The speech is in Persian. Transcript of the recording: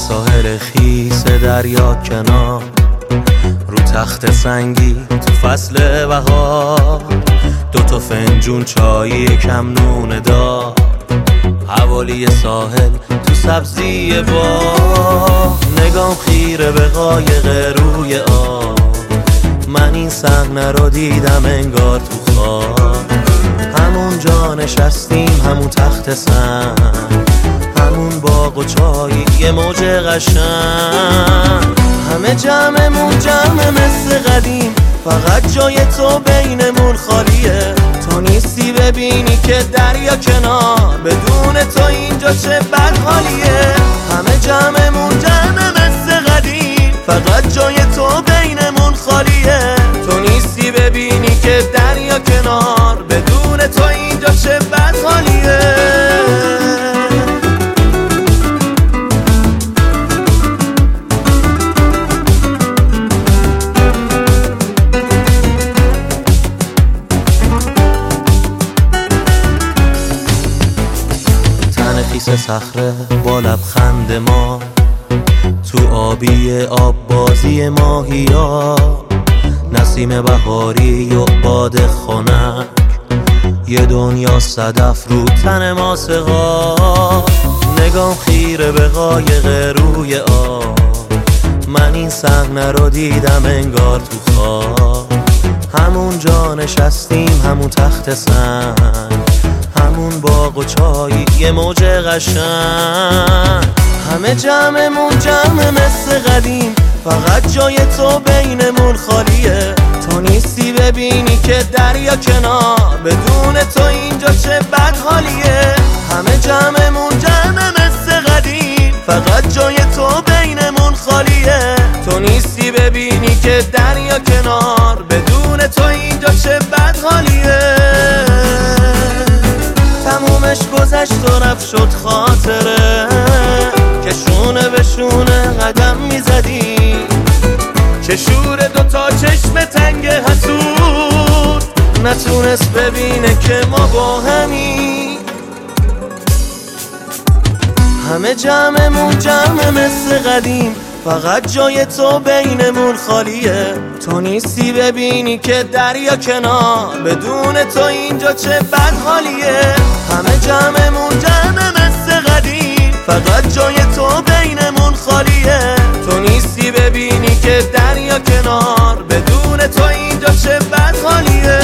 ساحل خیس دریا کنار، رو تخت سنگی تو فصل بهار، دوتا فنجون چایی کم نون دار، حوالی ساحل تو سبزی باغ، نگام خیره به قایق روی آب. من این صحنه رو دیدم انگار تو خواب، همون جا نشستیم همون تخت سنگ، همون باغ و چایی یه موج قشنگ، همه جمعمون جمع مثل قدیم، فقط جای تو بینمون خالیه. تو نیستی ببینی که دریا کنار، بدون تو اینجا چه بد حالیه. همه جمعمون جمع مثل قدیم، فقط جای تو بینمون خالیه. تو نیستی ببینی که دریا کنار، بدون تو اینجا چه بد حالیه. خیس صخره با لبخند ما، تو آبی آب بازی ماهیا، نسیم بهاری و باد خنک، یه دنیا صدف رو تن ما سقا. نگام خیره به قایق روی آب، من این صحنه رو دیدم انگار تو خواب، همون جا نشستیم همون تخت سنگ، همون باغ و چایی یه موج قشنگ، همه جمعمون جمع مثل قدیم، فقط جای تو بینمون خالیه. تو نیستی ببینی که دریا کنار، بدون تو اینجا چه بد حالیه. همه جمعمون جمع مثل قدیم، فقط جای تو بینمون خالیه. تو نیستی ببینی که دریا کنار، بدون تو اینجا چه بد حالیه. تمومش گذشت و رفت شد خاطره، که شونه به شونه قدم میزدی، چه شور دوتا چشم تنگ حسود نتونست ببینه که ما با همی. همه جمعمون جمع مثل قدیم، فقط جای تو بینمون خالیه. تو نیستی ببینی که دریا کنار، بدون تو اینجا چه بد حالیه. همه جمعمون جمع مثل قدیم، فقط جای تو بینمون خالیه. تو نیستی ببینی که دریا کنار، بدون تو اینجا چه بد حالیه.